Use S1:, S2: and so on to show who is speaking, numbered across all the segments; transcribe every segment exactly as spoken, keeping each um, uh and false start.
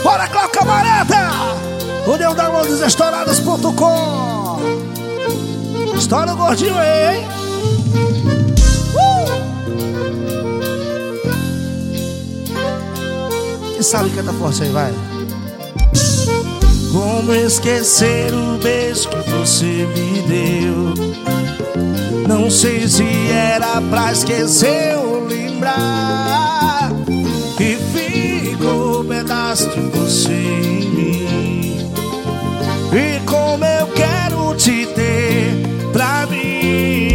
S1: Bora, Cláudio Camarada! O Deus da Luzes Estouradas ponto com. Estoura o gordinho aí, hein? Uh! Quem sabe canta forte aí, vai. Como esquecer o beijo que você me deu? Não sei se era pra esquecer ou lembrar. E ficou um pedaço de você em mim. E como eu quero te ter pra me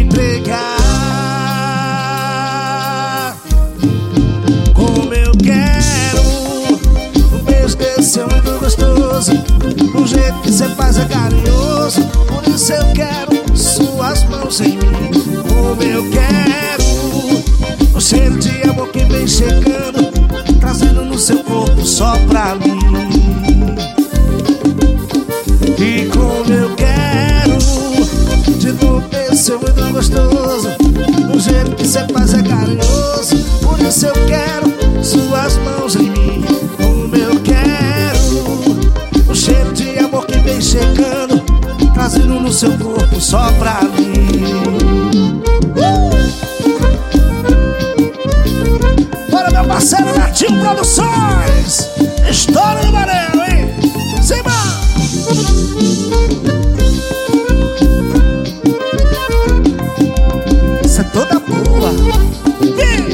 S1: entregar. Como eu quero um beijo desse é muito gostoso. O jeito que você faz é carinhoso. Por isso eu quero suas mãos em mim. Como eu quero o cheiro de amor que vem chegando, trazendo no seu corpo só pra mim. E como eu quero de novo esse é muito gostoso. O jeito que você faz é carinhoso. Por isso eu quero suas mãos em mim. Como eu quero o cheiro de amor que vem chegando, trazendo no seu corpo só pra mim. uh! Bora, meu parceiro Natinho Produções. Estoura no Marelo, hein? Simba! Essa é toda boa. Vem!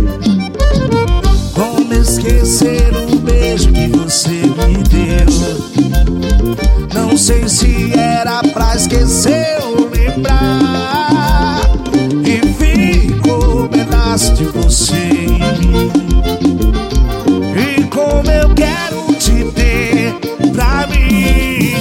S1: Como esquecer o beijo que você me deu? Não sei se era pra esquecer ou lembrar. E ficou um pedaço de você em mim. E como eu quero te ter pra me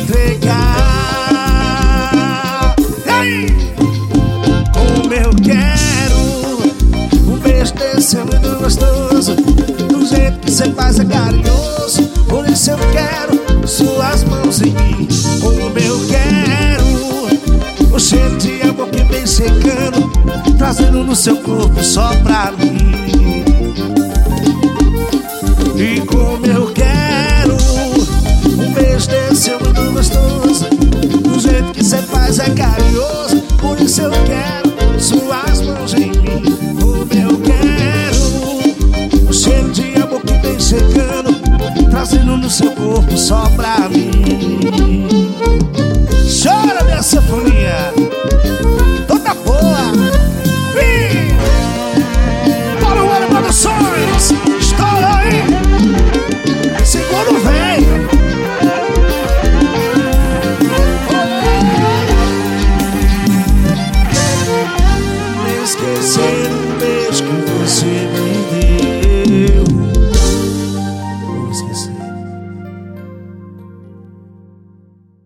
S1: entregar. E aí? Como eu quero um beijo desse é muito gostoso. Do jeito que você faz é carinhoso. Por isso eu quero suas mãos em mim. Como eu quero o cheiro de amor que vem chegando, trazendo no seu corpo só pra mim. E como eu quero um beijo desse é muito gostoso. Do jeito que você faz é carinhoso. Por isso eu quero suas mãos em mim. Como eu quero o cheiro de amor que vem chegando, trazendo no seu corpo só pra mim.